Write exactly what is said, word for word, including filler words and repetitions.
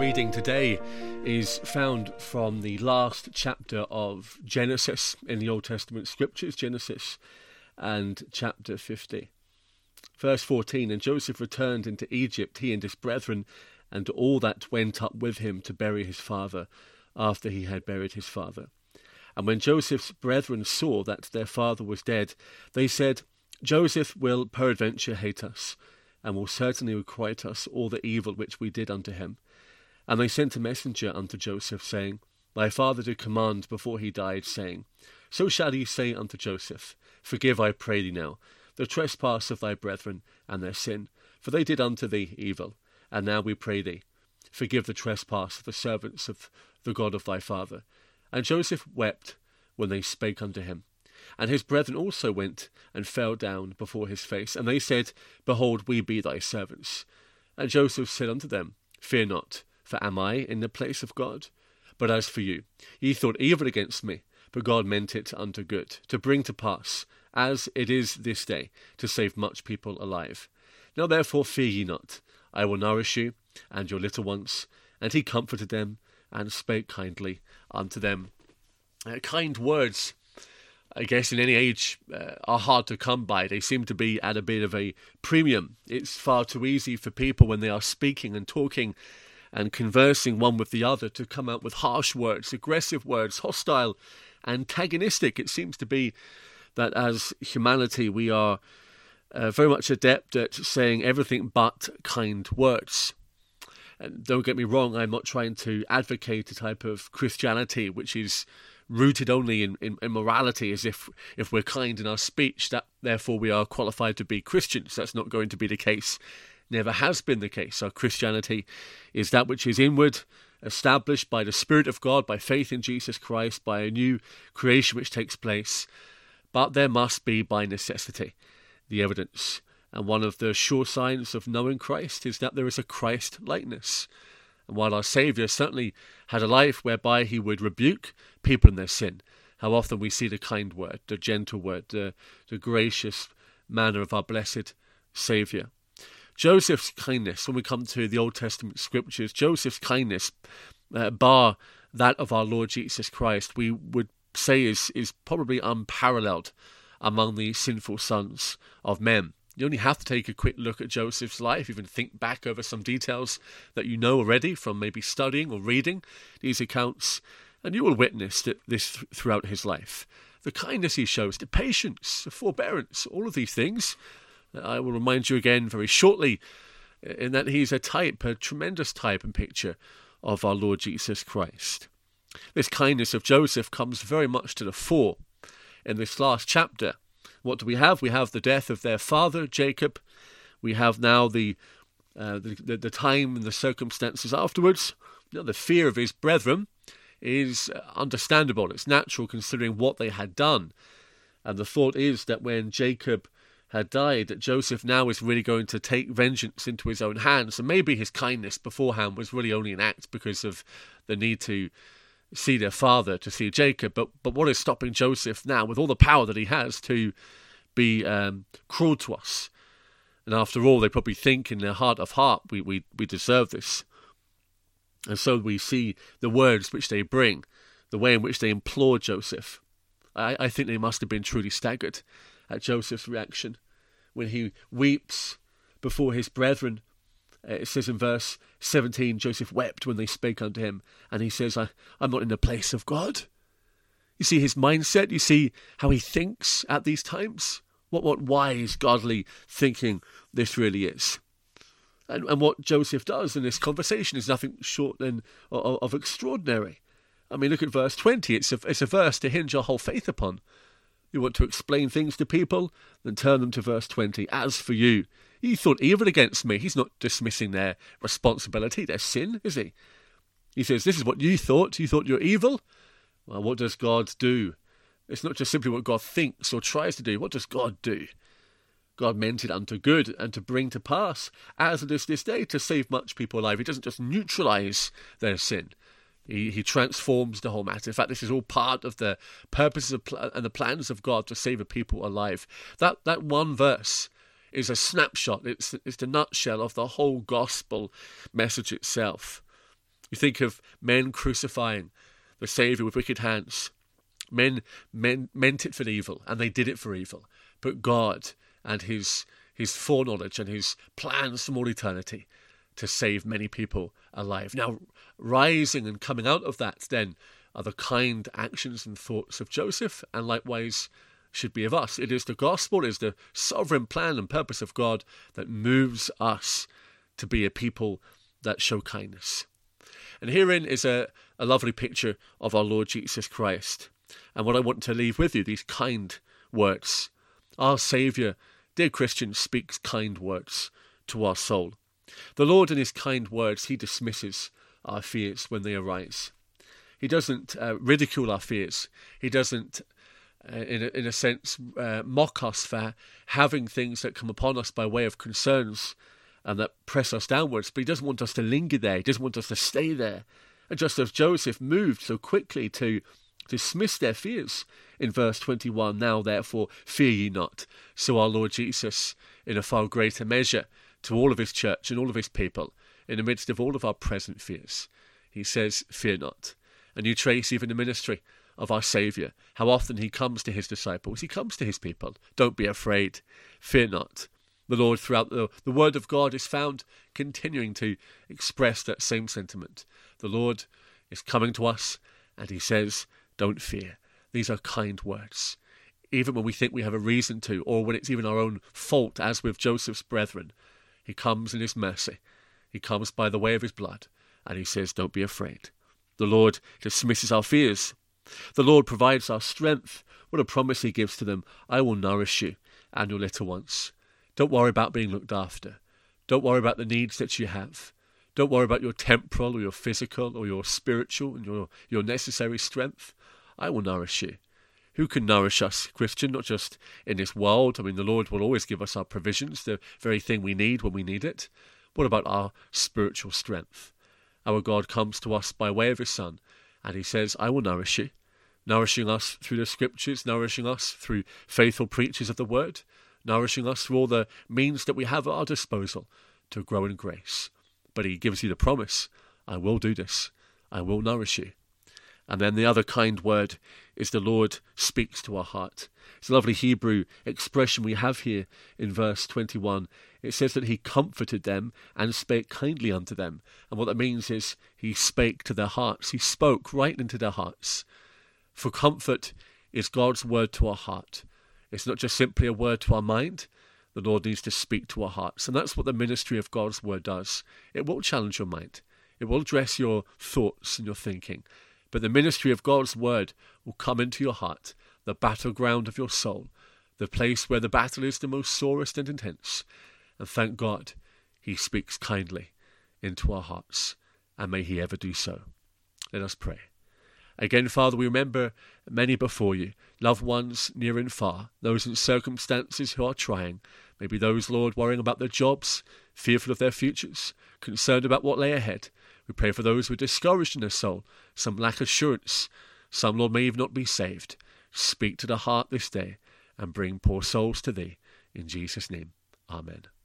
reading today is found from the last chapter of Genesis in the Old Testament scriptures, Genesis and chapter fifty. Verse fourteen, and Joseph returned into Egypt, he and his brethren, and all that went up with him to bury his father, after he had buried his father. And when Joseph's brethren saw that their father was dead, they said, Joseph will peradventure hate us, and will certainly requite us all the evil which we did unto him. And they sent a messenger unto Joseph, saying, Thy father did command before he died, saying, So shall ye say unto Joseph, Forgive, I pray thee now, the trespass of thy brethren and their sin, for they did unto thee evil. And now we pray thee, forgive the trespass of the servants of the God of thy father. And Joseph wept when they spake unto him. And his brethren also went and fell down before his face. And they said, Behold, we be thy servants. And Joseph said unto them, Fear not, for am I in the place of God? But as for you, ye thought evil against me, but God meant it unto good, to bring to pass, as it is this day, to save much people alive. Now therefore fear ye not, I will nourish you and your little ones. And he comforted them, and spake kindly unto them. Uh, kind words, I guess in any age, uh, are hard to come by. They seem to be at a bit of a premium. It's far too easy for people when they are speaking and talking and conversing one with the other to come out with harsh words, aggressive words, hostile, antagonistic. It seems to be that as humanity we are uh, very much adept at saying everything but kind words. And don't get me wrong, I'm not trying to advocate a type of Christianity which is rooted only in, in, in morality, as if if we're kind in our speech, that therefore we are qualified to be Christians. That's not going to be the case. Never has been the case. Our Christianity is that which is inward, established by the Spirit of God, by faith in Jesus Christ, by a new creation which takes place. But there must be, by necessity, the evidence. And one of the sure signs of knowing Christ is that there is a Christ-likeness. And while our Saviour certainly had a life whereby he would rebuke people in their sin, how often we see the kind word, the gentle word, the, the gracious manner of our blessed Saviour. Joseph's kindness, when we come to the Old Testament scriptures, Joseph's kindness, uh, bar that of our Lord Jesus Christ, we would say is, is probably unparalleled among the sinful sons of men. You only have to take a quick look at Joseph's life, even think back over some details that you know already from maybe studying or reading these accounts, and you will witness that this th- throughout his life. The kindness he shows, the patience, the forbearance, all of these things. I will remind you again very shortly in that he's a type, a tremendous type and picture of our Lord Jesus Christ. This kindness of Joseph comes very much to the fore in this last chapter. What do we have? We have the death of their father, Jacob. We have now the uh, the, the, the time and the circumstances afterwards. You know, the fear of his brethren is understandable. It's natural considering what they had done. And the thought is that when Jacob had died, that Joseph now is really going to take vengeance into his own hands. And maybe his kindness beforehand was really only an act because of the need to see their father, to see Jacob. But but what is stopping Joseph now, with all the power that he has, to be um, cruel to us? And after all, they probably think in their heart of heart, we, we, we deserve this. And so we see the words which they bring, the way in which they implore Joseph. I, I think they must have been truly staggered at Joseph's reaction when he weeps before his brethren. It says in verse seventeen, Joseph wept when they spake unto him, and he says, I, I'm not in the place of God. You see his mindset, you see how he thinks at these times. What what wise, godly thinking this really is. And, and what Joseph does in this conversation is nothing short than of, of extraordinary. I mean, look at verse twenty. It's a, it's a verse to hinge our whole faith upon. You want to explain things to people? Then turn them to verse twenty. As for you, ye thought evil against me. He's not dismissing their responsibility, their sin, is he? He says, this is what you thought. You thought you're evil? Well, what does God do? It's not just simply what God thinks or tries to do. What does God do? God meant it unto good and to bring to pass, as it is this day, to save much people alive. He doesn't just neutralise their sin. He, he transforms the whole matter. In fact, this is all part of the purposes of pl- and the plans of God to save a people alive. That that one verse is a snapshot. It's, it's the nutshell of the whole gospel message itself. You think of men crucifying the Saviour with wicked hands. Men, men meant it for evil, and they did it for evil. But God and his, his foreknowledge and his plans from all eternity to save many people alive. Now, rising and coming out of that, then, are the kind actions and thoughts of Joseph, and likewise should be of us. It is the gospel, it is the sovereign plan and purpose of God that moves us to be a people that show kindness. And herein is a, a lovely picture of our Lord Jesus Christ. And what I want to leave with you, these kind words. Our Saviour, dear Christians, speaks kind words to our soul. The Lord, in his kind words, he dismisses our fears when they arise. He doesn't uh, ridicule our fears. He doesn't, uh, in, a, in a sense, uh, mock us for having things that come upon us by way of concerns and that press us downwards. But he doesn't want us to linger there. He doesn't want us to stay there. And just as Joseph moved so quickly to dismiss their fears in verse twenty-one, now therefore fear ye not, so our Lord Jesus, in a far greater measure, to all of his church and all of his people, in the midst of all of our present fears, he says, fear not. And you trace even the ministry of our Saviour, how often he comes to his disciples, he comes to his people. Don't be afraid, fear not. The Lord, throughout the, the Word of God, is found continuing to express that same sentiment. The Lord is coming to us, and he says, don't fear. These are kind words. Even when we think we have a reason to, or when it's even our own fault, as with Joseph's brethren, he comes in his mercy. He comes by the way of his blood, and he says, don't be afraid. The Lord dismisses our fears. The Lord provides our strength. What a promise he gives to them. I will nourish you and your little ones. Don't worry about being looked after. Don't worry about the needs that you have. Don't worry about your temporal or your physical or your spiritual and your, your necessary strength. I will nourish you. Who can nourish us, Christian, not just in this world? I mean, the Lord will always give us our provisions, the very thing we need when we need it. What about our spiritual strength? Our God comes to us by way of his Son, and he says, I will nourish you, nourishing us through the Scriptures, nourishing us through faithful preachers of the Word, nourishing us through all the means that we have at our disposal to grow in grace. But he gives you the promise, I will do this, I will nourish you. And then the other kind word is the Lord speaks to our heart. It's a lovely Hebrew expression we have here in verse twenty-one. It says that he comforted them and spake kindly unto them. And what that means is he spake to their hearts. He spoke right into their hearts. For comfort is God's word to our heart. It's not just simply a word to our mind. The Lord needs to speak to our hearts. And that's what the ministry of God's word does. It will challenge your mind. It will address your thoughts and your thinking. But the ministry of God's word will come into your heart, the battleground of your soul, the place where the battle is the most sorest and intense. And thank God, he speaks kindly into our hearts, and may he ever do so. Let us pray. Again, Father, we remember many before you, loved ones near and far, those in circumstances who are trying, maybe those, Lord, worrying about their jobs, fearful of their futures, concerned about what lay ahead. We pray for those who are discouraged in their soul, some lack assurance, some, Lord, may even not be saved. Speak to the heart this day and bring poor souls to thee. In Jesus' name, amen.